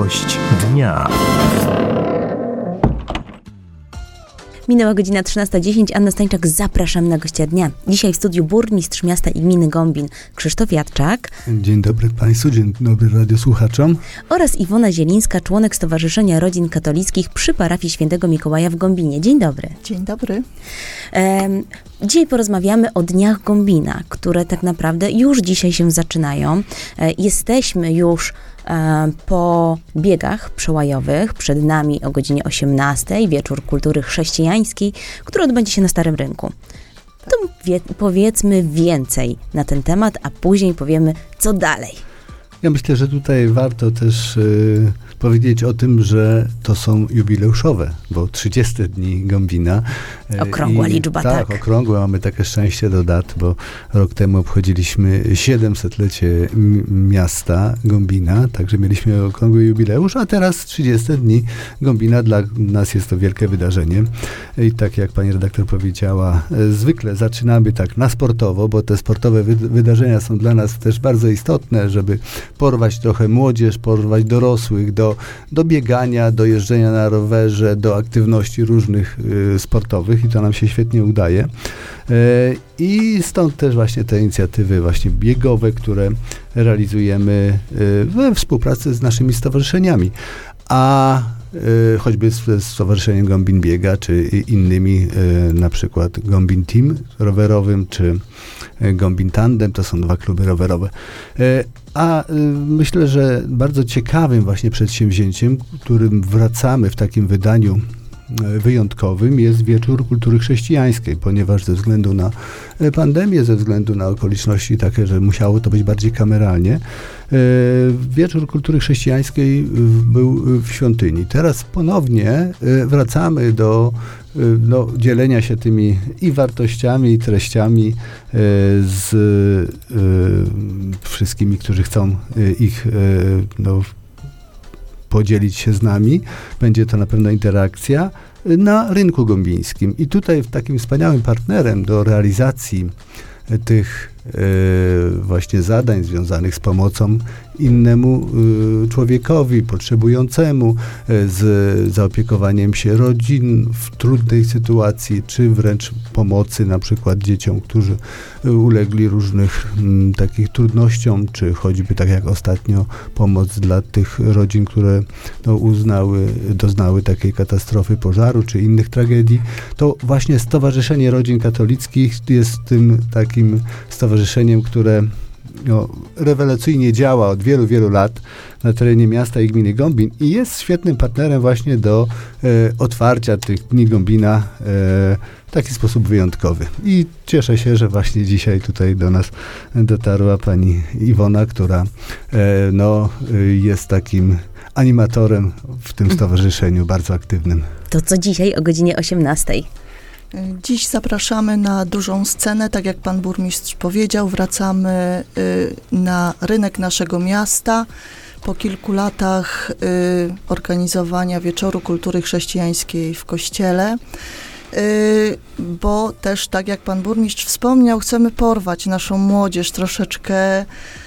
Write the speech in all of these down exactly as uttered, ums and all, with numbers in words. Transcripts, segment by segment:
Gość dnia. Minęła godzina trzynasta dziesięć. Anna Stańczak, zapraszam na gościa dnia. Dzisiaj w studiu burmistrz miasta i gminy Gombin Krzysztof Jadczak. Dzień dobry Państwu, dzień dobry radiosłuchaczom. Oraz Iwona Zielińska, członek Stowarzyszenia Rodzin Katolickich przy parafii Świętego Mikołaja w Gombinie. Dzień dobry. Dzień dobry. E, dzisiaj porozmawiamy o Dniach Gombina, które tak naprawdę już dzisiaj się zaczynają. E, jesteśmy już po biegach przełajowych. Przed nami o godzinie osiemnastej wieczór kultury chrześcijańskiej, który odbędzie się na Starym Rynku. To wie, powiedzmy więcej na ten temat, a później powiemy, co dalej. Ja myślę, że tutaj warto też y, powiedzieć o tym, że to są jubileuszowe, bo trzydzieste dni Gombina. Y, okrągła i, liczba, tak. Tak, okrągła. Mamy takie szczęście do dat, bo rok temu obchodziliśmy siedemsetlecie m- miasta Gombina, także mieliśmy okrągły jubileusz, a teraz trzydzieste dni Gombina. Dla nas jest to wielkie wydarzenie. I tak jak pani redaktor powiedziała, y, zwykle zaczynamy tak na sportowo, bo te sportowe wy- wydarzenia są dla nas też bardzo istotne, żeby porwać trochę młodzież, porwać dorosłych do, do biegania, do jeżdżenia na rowerze, do aktywności różnych y, sportowych i to nam się świetnie udaje. Y, I stąd też właśnie te inicjatywy właśnie biegowe, które realizujemy y, we współpracy z naszymi stowarzyszeniami. A y, choćby z, z Stowarzyszeniem Gombin Biega, czy innymi, y, na przykład Gombin Team rowerowym, czy y, Gombin Tandem, to są dwa kluby rowerowe. Y, a y, myślę, że bardzo ciekawym właśnie przedsięwzięciem, którym wracamy w takim wydaniu wyjątkowym, jest Wieczór Kultury Chrześcijańskiej, ponieważ ze względu na pandemię, ze względu na okoliczności takie, że musiało to być bardziej kameralnie, Wieczór Kultury Chrześcijańskiej był w świątyni. Teraz ponownie wracamy do no, dzielenia się tymi i wartościami, i treściami z wszystkimi, którzy chcą ich no, podzielić się z nami. Będzie to na pewno interakcja na rynku gombińskim. I tutaj takim wspaniałym partnerem do realizacji tych y, właśnie zadań związanych z pomocą innemu y, człowiekowi potrzebującemu, y, z zaopiekowaniem się rodzin w trudnej sytuacji, czy wręcz pomocy na przykład dzieciom, którzy y, ulegli różnych y, takich trudnościom, czy choćby tak jak ostatnio pomoc dla tych rodzin, które no, uznały, doznały takiej katastrofy pożaru, czy innych tragedii. To właśnie Stowarzyszenie Rodzin Katolickich jest tym takim stowarzyszeniem, które no, rewelacyjnie działa od wielu, wielu lat na terenie miasta i gminy Gombin i jest świetnym partnerem właśnie do e, otwarcia tych dni Gombina e, w taki sposób wyjątkowy. I cieszę się, że właśnie dzisiaj tutaj do nas dotarła pani Iwona, która e, no, jest takim animatorem w tym stowarzyszeniu, bardzo aktywnym. To co dzisiaj o godzinie osiemnastej? Dziś zapraszamy na dużą scenę, tak jak pan burmistrz powiedział, wracamy y, na rynek naszego miasta po kilku latach y, organizowania Wieczoru Kultury Chrześcijańskiej w Kościele, y, bo też, tak jak pan burmistrz wspomniał, chcemy porwać naszą młodzież troszeczkę,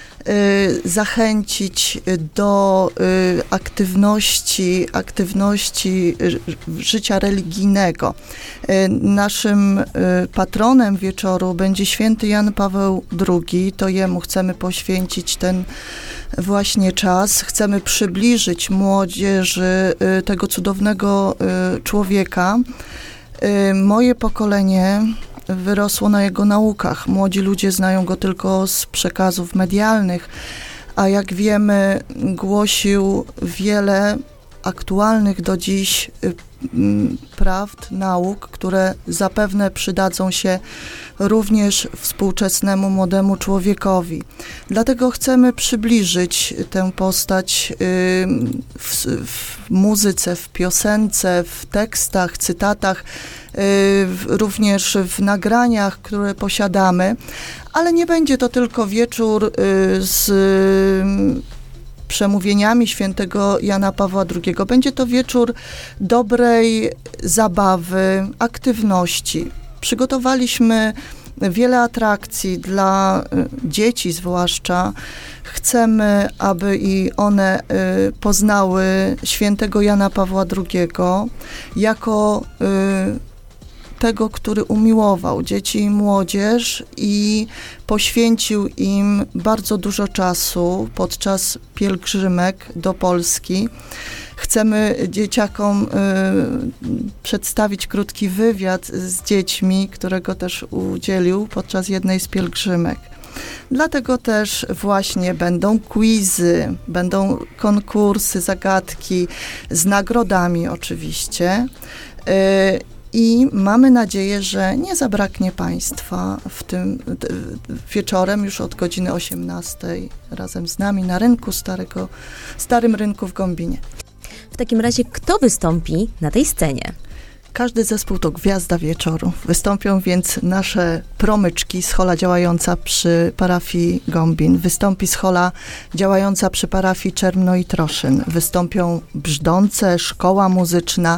Y, zachęcić do y, aktywności, aktywności y, życia religijnego. Y, naszym y, patronem wieczoru będzie święty Jan Paweł drugi. To jemu chcemy poświęcić ten właśnie czas. Chcemy przybliżyć młodzieży y, tego cudownego y, człowieka. Y, moje pokolenie wyrosło na jego naukach. Młodzi ludzie znają go tylko z przekazów medialnych, a jak wiemy, głosił wiele aktualnych do dziś prawd, nauk, które zapewne przydadzą się również współczesnemu młodemu człowiekowi. Dlatego chcemy przybliżyć tę postać w, w muzyce, w piosence, w tekstach, cytatach, również w nagraniach, które posiadamy, ale nie będzie to tylko wieczór z przemówieniami świętego Jana Pawła drugiego. Będzie to wieczór dobrej zabawy, aktywności. Przygotowaliśmy wiele atrakcji dla dzieci zwłaszcza. Chcemy, aby i one poznały świętego Jana Pawła drugiego jako tego, który umiłował dzieci i młodzież i poświęcił im bardzo dużo czasu podczas pielgrzymek do Polski. Chcemy dzieciakom y, przedstawić krótki wywiad z dziećmi, którego też udzielił podczas jednej z pielgrzymek. Dlatego też właśnie będą quizy, będą konkursy, zagadki z nagrodami oczywiście. Y, I mamy nadzieję, że nie zabraknie Państwa w tym wieczorem już od godziny osiemnastej razem z nami na rynku Starego, Starym Rynku w Gąbinie. W takim razie kto wystąpi na tej scenie? Każdy zespół to gwiazda wieczoru. Wystąpią więc nasze promyczki, schola działająca przy parafii Gąbin. Wystąpi schola działająca przy parafii Czermno i Troszyn. Wystąpią brzdące, szkoła muzyczna,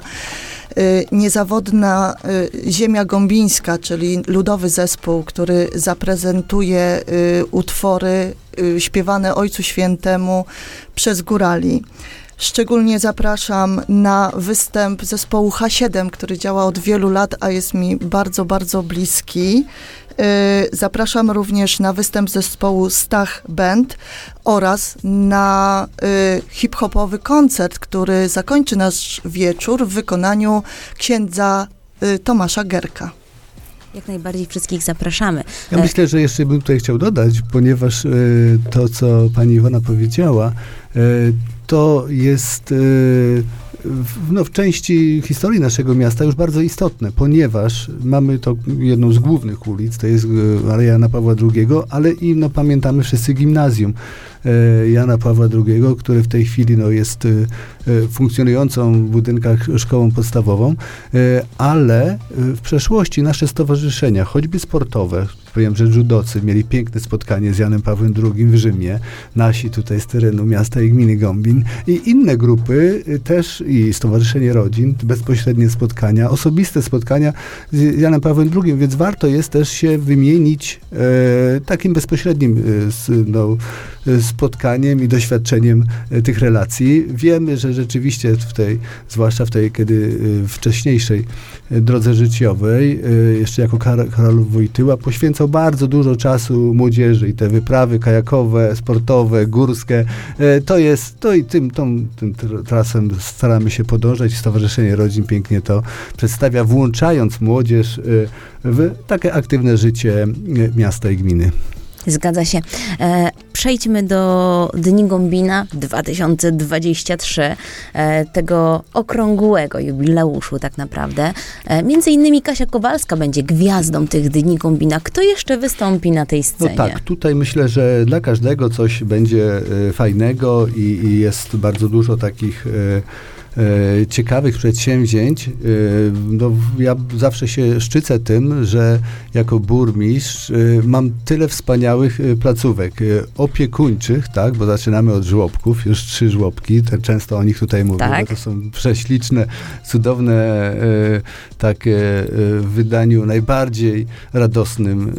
y, niezawodna y, Ziemia Gąbińska, czyli ludowy zespół, który zaprezentuje y, utwory y, śpiewane Ojcu Świętemu przez górali. Szczególnie zapraszam na występ zespołu H siedem, który działa od wielu lat, a jest mi bardzo, bardzo bliski. Zapraszam również na występ zespołu Stach Band oraz na hip-hopowy koncert, który zakończy nasz wieczór w wykonaniu księdza Tomasza Gerka. Jak najbardziej wszystkich zapraszamy. Ja myślę, że jeszcze bym tutaj chciał dodać, ponieważ y, to, co pani Iwona powiedziała, y, to jest y, w, no, w części historii naszego miasta już bardzo istotne, ponieważ mamy to jedną z głównych ulic, to jest Aleja Jana Pawła drugiego, ale i no, pamiętamy wszyscy gimnazjum y, Jana Pawła drugiego, który w tej chwili no, jest y, y, funkcjonującą w budynkach szkołą podstawową, y, ale y, w przeszłości nasze stowarzyszenia, choćby sportowe, powiem, że judocy mieli piękne spotkanie z Janem Pawłem drugim w Rzymie, nasi tutaj z terenu miasta i gminy Gąbin i inne grupy też i Stowarzyszenie Rodzin, bezpośrednie spotkania, osobiste spotkania z Janem Pawłem drugim, więc warto jest też się wymienić e, takim bezpośrednim e, no, spotkaniem i doświadczeniem e, tych relacji. Wiemy, że rzeczywiście w tej, zwłaszcza w tej, kiedy e, wcześniejszej e, drodze życiowej, e, jeszcze jako Kar- Karol Wojtyła, poświęcał bardzo dużo czasu młodzieży i te wyprawy kajakowe, sportowe, górskie, e, to jest, to i tym, tą, tym trasem staramy się podążać. Stowarzyszenie Rodzin pięknie to przedstawia, włączając młodzież e, w takie aktywne życie e, miasta i gminy. Zgadza się. E, przejdźmy do Dni Gąbina dwa tysiące dwudziestego trzeciego, e, tego okrągłego jubileuszu tak naprawdę. E, między innymi Kasia Kowalska będzie gwiazdą tych Dni Gąbina. Kto jeszcze wystąpi na tej scenie? No tak, tutaj myślę, że dla każdego coś będzie e, fajnego i, i jest bardzo dużo takich e, E, ciekawych przedsięwzięć. E, no, ja zawsze się szczycę tym, że jako burmistrz e, mam tyle wspaniałych e, placówek e, opiekuńczych, tak, bo zaczynamy od żłobków, już trzy żłobki, te, często o nich tutaj mówię, tak. Bo to są prześliczne, cudowne, e, takie e, w wydaniu najbardziej radosnym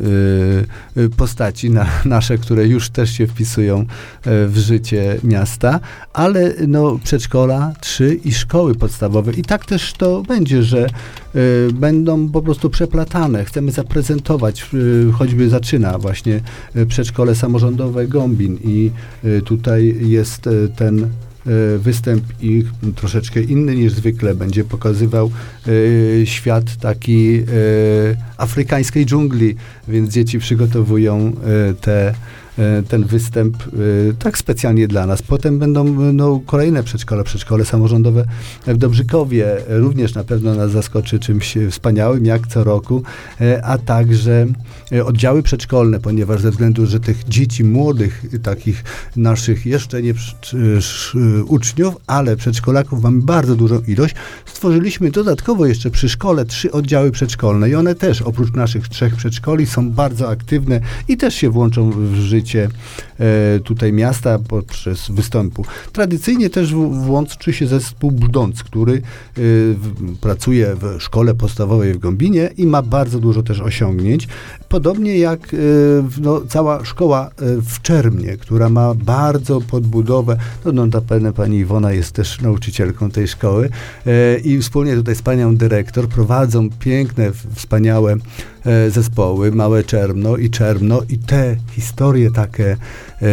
e, e, postaci na, nasze, które już też się wpisują e, w życie miasta, ale no, przedszkola, trzy i szkoły podstawowe. I tak też to będzie, że y, będą po prostu przeplatane. Chcemy zaprezentować, y, choćby zaczyna właśnie y, przedszkole samorządowe Gąbin i y, tutaj jest y, ten y, występ i troszeczkę inny niż zwykle będzie pokazywał y, świat taki y, afrykańskiej dżungli, więc dzieci przygotowują y, te ten występ y, tak specjalnie dla nas. Potem będą no, kolejne przedszkola, przedszkole samorządowe w Dobrzykowie. Również na pewno nas zaskoczy czymś wspaniałym, jak co roku, y, a także y, oddziały przedszkolne, ponieważ ze względu, że tych dzieci młodych, y, takich naszych jeszcze nie przy, y, uczniów, ale przedszkolaków mamy bardzo dużą ilość, stworzyliśmy dodatkowo jeszcze przy szkole trzy oddziały przedszkolne i one też oprócz naszych trzech przedszkoli są bardzo aktywne i też się włączą w życie e, tutaj miasta poprzez występu. Tradycyjnie też w, włączy się zespół Brzdąc, który e, w, pracuje w szkole podstawowej w Gąbinie i ma bardzo dużo też osiągnięć. Podobnie jak e, no, cała szkoła e, w Czermnie, która ma bardzo podbudowę. No, no zapewne pani Iwona jest też nauczycielką tej szkoły e, i wspólnie tutaj z panią dyrektor prowadzą piękne, wspaniałe e, zespoły, Małe Czermno i Czermno i te historie takie e,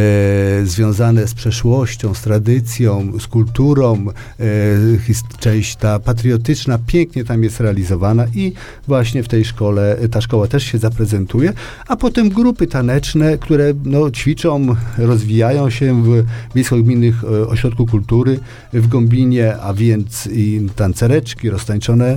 związane z przeszłością, z tradycją, z kulturą, e, his, część ta patriotyczna pięknie tam jest realizowana i właśnie w tej szkole, ta szkoła też się zaprezentuje, a potem grupy taneczne, które no, ćwiczą, rozwijają się w Miejsko-Gminnych Ośrodku Kultury w Gąbinie, a więc i tancereczki, roztańczone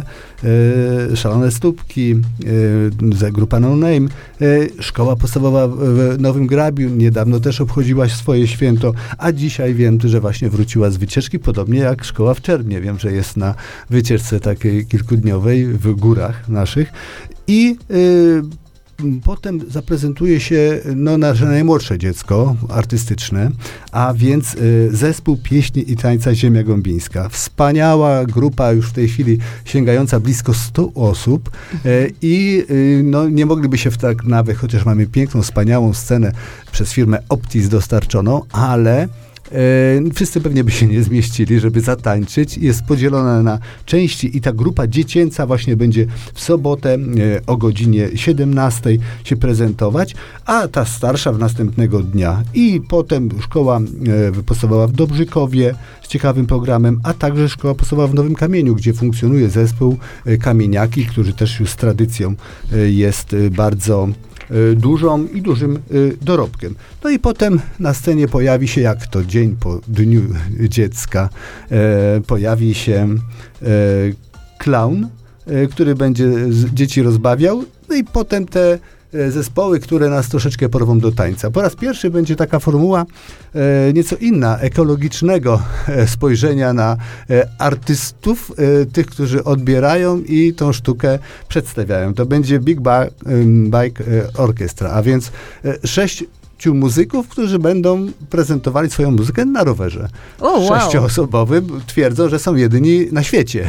e, szalone stópki, e, grupa No Name, e, szkoła podstawowa w Nowym Grabiu niedawno też obchodziła swoje święto, a dzisiaj wiem, że właśnie wróciła z wycieczki, podobnie jak szkoła w Czermnie. Wiem, że jest na wycieczce takiej kilkudniowej w górach naszych i e, potem zaprezentuje się no, nasze najmłodsze dziecko artystyczne, a więc y, zespół pieśni i tańca Ziemia Gąbińska. Wspaniała grupa, już w tej chwili sięgająca blisko stu osób y, i y, no, nie mogliby się w tak nawet, chociaż mamy piękną, wspaniałą scenę przez firmę Optis dostarczoną, ale E, wszyscy pewnie by się nie zmieścili, żeby zatańczyć. Jest podzielona na części i ta grupa dziecięca właśnie będzie w sobotę e, o godzinie siedemnastej się prezentować, a ta starsza w następnego dnia. I potem szkoła e, podstawowa w Dobrzykowie z ciekawym programem, a także szkoła podstawowa w Nowym Kamieniu, gdzie funkcjonuje zespół e, Kamieniaki, który też już z tradycją e, jest e, bardzo dużą i dużym y, dorobkiem. No i potem na scenie pojawi się, jak to dzień po Dniu Dziecka, e, pojawi się e, klaun, e, który będzie z, dzieci rozbawiał, no i potem te e, zespoły, które nas troszeczkę porwą do tańca. Po raz pierwszy będzie taka formuła e, nieco inna, ekologicznego e, spojrzenia na e, artystów, e, tych, którzy odbierają i tą sztukę przedstawiają. To będzie Big ba- Bike Orchestra, a więc e, sześć muzyków, którzy będą prezentowali swoją muzykę na rowerze. O, wow. Sześcioosobowym. Twierdzą, że są jedyni na świecie,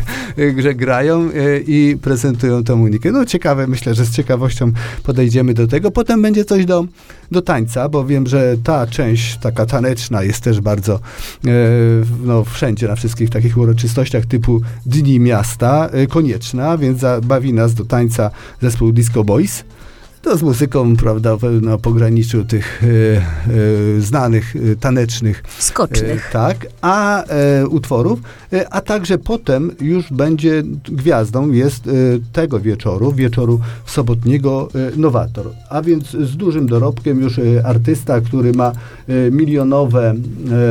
że grają i prezentują tę muzykę. No ciekawe, myślę, że z ciekawością podejdziemy do tego. Potem będzie coś do, do tańca, bo wiem, że ta część taka taneczna jest też bardzo e, no, wszędzie, na wszystkich takich uroczystościach typu Dni Miasta e, konieczna, więc zabawi nas do tańca zespół Disco Boys. To z muzyką, prawda, na pograniczu tych e, e, znanych, e, tanecznych. Skocznych. E, tak, a e, utworów, e, a także potem już będzie gwiazdą, jest e, tego wieczoru, wieczoru sobotniego e, Nowator. A więc z dużym dorobkiem już e, artysta, który ma e, milionowe e,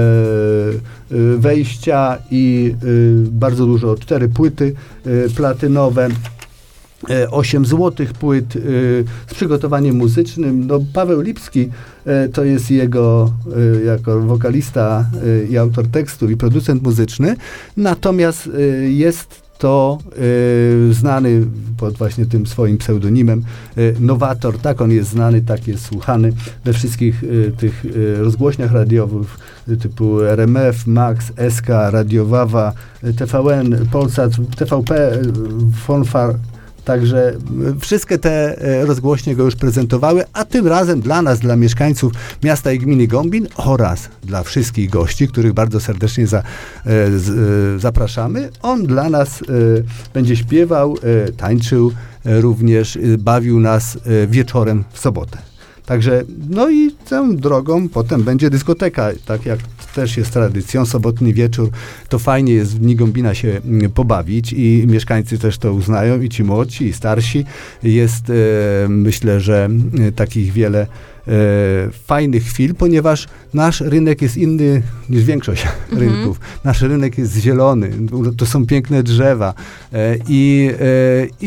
e, wejścia i e, bardzo dużo, cztery płyty e, platynowe, osiem złotych płyt y, z przygotowaniem muzycznym. No, Paweł Lipski y, to jest jego y, jako wokalista y, i autor tekstów i producent muzyczny. Natomiast y, jest to y, znany pod właśnie tym swoim pseudonimem y, Nowator. Tak on jest znany, tak jest słuchany we wszystkich y, tych y, rozgłośniach radiowych y, typu R M F, Max, S K, Radio Wawa, y, T V N, Polsat, T V P, y, Fonfar. Także wszystkie te rozgłośnie go już prezentowały, a tym razem dla nas, dla mieszkańców miasta i gminy Gąbin oraz dla wszystkich gości, których bardzo serdecznie za, z, zapraszamy, on dla nas będzie śpiewał, tańczył, również bawił nas wieczorem w sobotę. Także, no i tą drogą potem będzie dyskoteka, tak jak też jest tradycją, sobotni wieczór, to fajnie jest w Dni Gąbina się pobawić i mieszkańcy też to uznają, i ci młodsi, i starsi. Jest, e, myślę, że e, takich wiele e, fajnych chwil, ponieważ nasz rynek jest inny niż większość mhm. rynków. Nasz rynek jest zielony, to są piękne drzewa e, i, e, i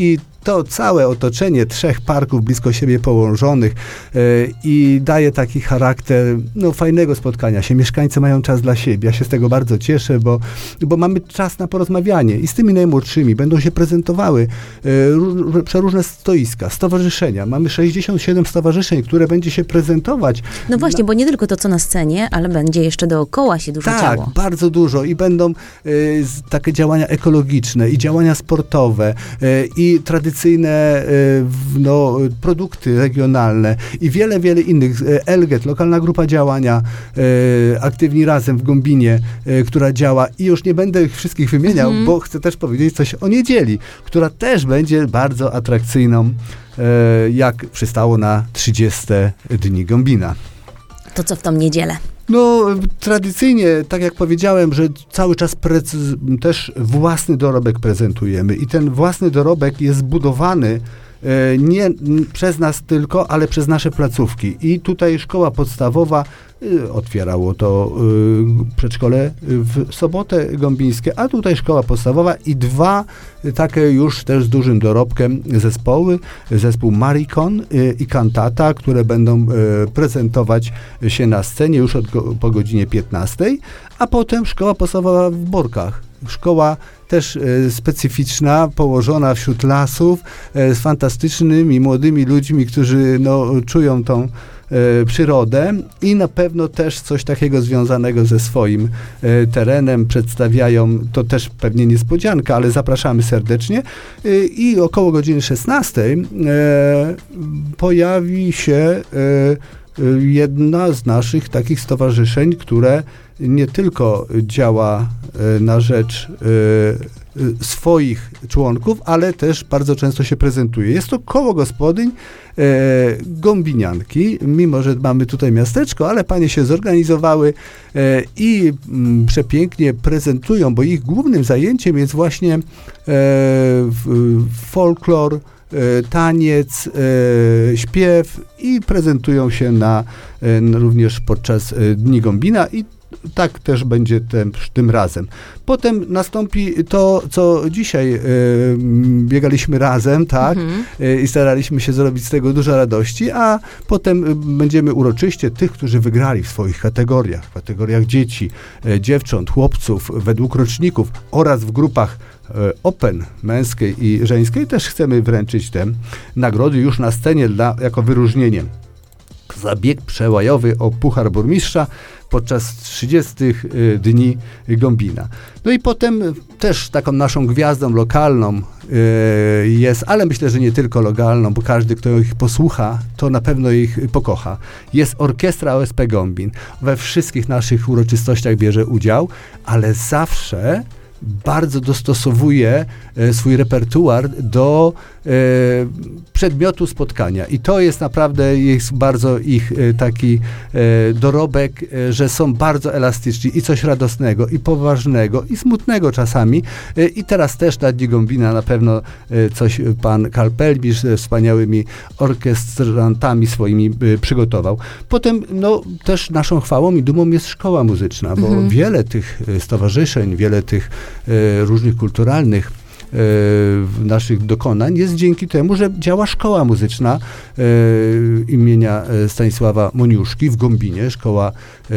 to całe otoczenie trzech parków blisko siebie położonych e, i daje taki charakter no, fajnego spotkania się. Mieszkańcy mają czas dla siebie. Ja się z tego bardzo cieszę, bo, bo mamy czas na porozmawianie i z tymi najmłodszymi będą się prezentowały e, ró- przeróżne stoiska, stowarzyszenia. Mamy sześćdziesiąt siedem stowarzyszeń, które będzie się prezentować. No właśnie, bo nie tylko to, co na scenie, ale będzie jeszcze dookoła się dużo tak, działo. Tak, bardzo dużo i będą y, takie działania ekologiczne i działania sportowe y, i tradycyjne y, no, produkty regionalne i wiele, wiele innych. Elget, lokalna grupa działania y, Aktywni Razem w Gąbinie, y, która działa i już nie będę ich wszystkich wymieniał, mhm. bo chcę też powiedzieć coś o niedzieli, która też będzie bardzo atrakcyjną, y, jak przystało na trzydzieste Dni Gąbina. To co w tą niedzielę? No, tradycyjnie, tak jak powiedziałem, że cały czas precy- też własny dorobek prezentujemy i ten własny dorobek jest zbudowany e, nie n- przez nas tylko, ale przez nasze placówki. I tutaj szkoła podstawowa y, otwierało to y, przedszkole w Sobotę Gąbińskie, a tutaj szkoła podstawowa i dwa y, takie już też z dużym dorobkiem zespoły, zespół Marikon y, i Kantata, które będą y, prezentować się na scenie już od go, po godzinie piętnastej, a potem szkoła podstawowa w Borkach. Szkoła też e, specyficzna, położona wśród lasów, e, z fantastycznymi, młodymi ludźmi, którzy no, czują tą e, przyrodę i na pewno też coś takiego związanego ze swoim e, terenem przedstawiają. To też pewnie niespodzianka, ale zapraszamy serdecznie. E, I około godziny szesnastej e, pojawi się e, jedna z naszych takich stowarzyszeń, które nie tylko działa na rzecz swoich członków, ale też bardzo często się prezentuje. Jest to koło gospodyń e, Gąbinianki, mimo że mamy tutaj miasteczko, ale panie się zorganizowały e, i m, przepięknie prezentują, bo ich głównym zajęciem jest właśnie e, w, folklor, e, taniec, e, śpiew i prezentują się na, e, również podczas e, Dni Gąbina i tak też będzie tym, tym razem. Potem nastąpi to, co dzisiaj y, biegaliśmy razem, tak, mhm. y, i staraliśmy się zrobić z tego dużo radości, a potem y, będziemy uroczyście tych, którzy wygrali w swoich kategoriach, w kategoriach dzieci, y, dziewcząt, chłopców, według roczników oraz w grupach y, open, męskiej i żeńskiej, też chcemy wręczyć te nagrody już na scenie dla, jako wyróżnienie za bieg przełajowy o Puchar Burmistrza podczas trzydziestych Dni Gąbina. No i potem też taką naszą gwiazdą lokalną y, jest, ale myślę, że nie tylko lokalną, bo każdy, kto ich posłucha, to na pewno ich pokocha. Jest Orkiestra O S P Gąbin. We wszystkich naszych uroczystościach bierze udział, ale zawsze bardzo dostosowuje e, swój repertuar do e, przedmiotu spotkania. I to jest naprawdę jest bardzo ich e, taki e, dorobek, e, że są bardzo elastyczni i coś radosnego, i poważnego, i smutnego czasami. E, I teraz też na Dni Gąbina na pewno e, coś pan Karl Pelbisz ze wspaniałymi orkiestrantami swoimi e, przygotował. Potem no, też naszą chwałą i dumą jest szkoła muzyczna, bo mhm. wiele tych stowarzyszeń, wiele tych e, różnych kulturalnych e, naszych dokonań jest dzięki temu, że działa szkoła muzyczna e, imienia Stanisława Moniuszki w Gąbinie. Szkoła e,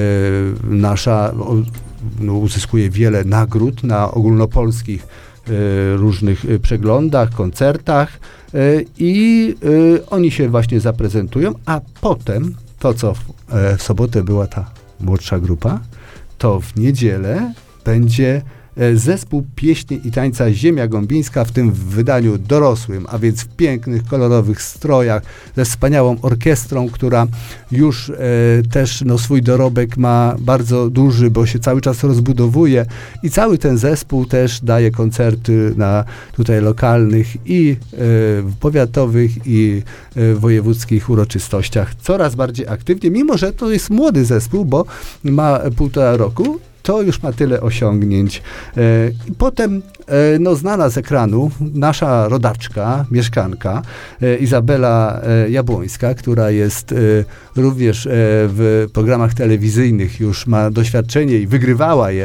nasza o, no, uzyskuje wiele nagród na ogólnopolskich e, różnych przeglądach, koncertach e, i e, oni się właśnie zaprezentują, a potem to, co w, e, w sobotę była ta młodsza grupa, to w niedzielę będzie zespół pieśni i tańca Ziemia Gąbińska w tym wydaniu dorosłym, a więc w pięknych, kolorowych strojach, ze wspaniałą orkiestrą, która już e, też no, swój dorobek ma bardzo duży, bo się cały czas rozbudowuje i cały ten zespół też daje koncerty na tutaj lokalnych i e, powiatowych i e, wojewódzkich uroczystościach coraz bardziej aktywnie, mimo że to jest młody zespół, bo ma półtora roku, to już ma tyle osiągnięć. E, I potem e, no, znana z ekranu nasza rodaczka, mieszkanka e, Izabela e, Jabłońska, która jest e, również e, w programach telewizyjnych, już ma doświadczenie i wygrywała je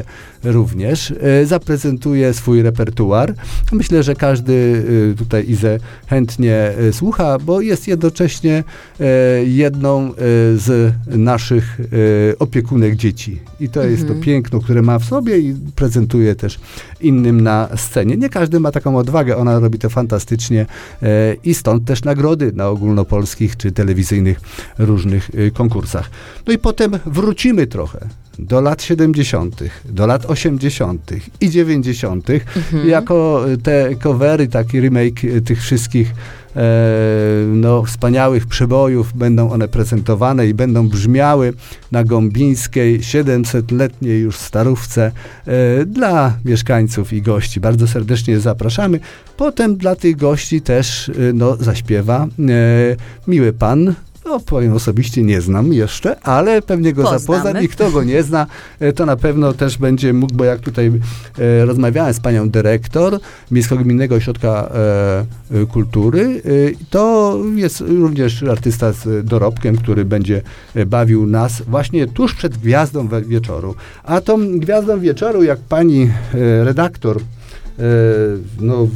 również e, zaprezentuje swój repertuar. Myślę, że każdy e, tutaj Izę chętnie e, słucha, bo jest jednocześnie e, jedną e, z naszych e, opiekunek dzieci. I to mhm. jest to piękno, które ma w sobie i prezentuje też innym na scenie. Nie każdy ma taką odwagę, ona robi to fantastycznie e, i stąd też nagrody na ogólnopolskich czy telewizyjnych różnych e, konkursach. No i potem wrócimy trochę do lat siedemdziesiątych, do lat osiemdziesiątych i dziewięćdziesiątych Mhm. jako te covery, taki remake tych wszystkich e, no, wspaniałych przebojów, będą one prezentowane i będą brzmiały na Gąbińskiej, siedemsetletniej już starówce e, dla mieszkańców i gości. Bardzo serdecznie zapraszamy. Potem dla tych gości też e, no, zaśpiewa e, miły pan. No, powiem osobiście, nie znam jeszcze, ale pewnie go Poznamy. zapoznam i kto go nie zna, to na pewno też będzie mógł, bo jak tutaj e, rozmawiałem z panią dyrektor Miejsko-Gminnego Ośrodka e, Kultury, e, to jest również artysta z dorobkiem, który będzie bawił nas właśnie tuż przed gwiazdą wieczoru. A tą gwiazdą wieczoru, jak pani e, redaktor e, no,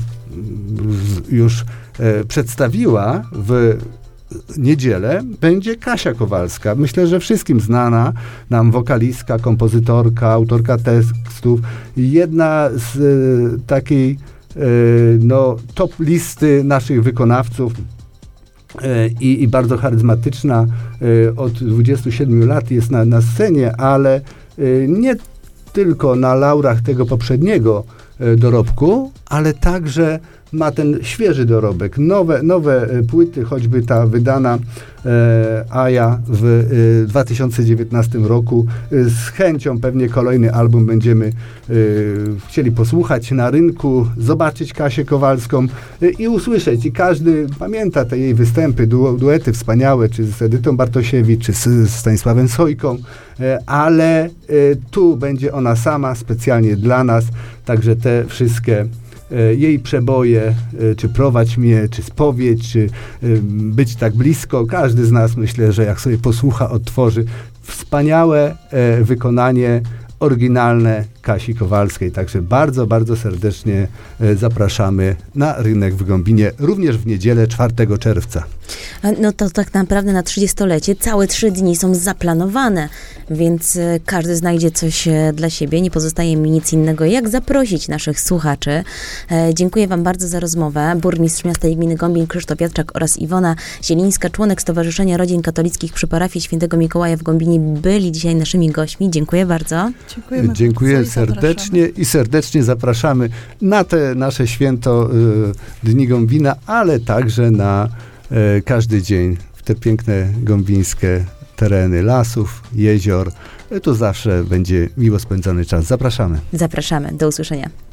już e, przedstawiła w niedzielę, będzie Kasia Kowalska. Myślę, że wszystkim znana nam wokalistka, kompozytorka, autorka tekstów. Jedna z e, takiej e, no, top listy naszych wykonawców e, i, i bardzo charyzmatyczna. E, od dwudziestu siedmiu lat jest na, na scenie, ale e, nie tylko na laurach tego poprzedniego e, dorobku, ale także ma ten świeży dorobek, nowe, nowe płyty, choćby ta wydana e, Aja w e, dwa tysiące dziewiętnastym roku. E, z chęcią pewnie kolejny album będziemy e, chcieli posłuchać na rynku, zobaczyć Kasię Kowalską e, i usłyszeć. I każdy pamięta te jej występy, du, duety wspaniałe, czy z Edytą Bartosiewicz, czy z, z Stanisławem Sojką, e, ale e, tu będzie ona sama, specjalnie dla nas, także te wszystkie jej przeboje, czy Prowadź mnie, czy Spowiedź, czy Być tak blisko. Każdy z nas, myślę, że jak sobie posłucha, odtworzy wspaniałe wykonanie oryginalne Kasi Kowalskiej. Także bardzo, bardzo serdecznie zapraszamy na rynek w Gąbinie, również w niedzielę czwartego czerwca. No to tak naprawdę na trzydziestolecie całe trzy dni są zaplanowane, więc każdy znajdzie coś dla siebie. Nie pozostaje mi nic innego, jak zaprosić naszych słuchaczy. E, dziękuję wam bardzo za rozmowę. Burmistrz miasta i gminy Gąbin Krzysztof Jadczak oraz Iwona Zielińska, członek Stowarzyszenia Rodzin Katolickich przy parafii Świętego Mikołaja w Gąbinie, byli dzisiaj naszymi gośćmi. Dziękuję bardzo. Dziękujemy Dziękuję bardzo i serdecznie i serdecznie zapraszamy na te nasze święto y, Dni Gąbina, ale także na y, każdy dzień w te piękne gąbińskie tereny lasów, jezior. Y, tu zawsze będzie miło spędzony czas. Zapraszamy. Zapraszamy. Do usłyszenia.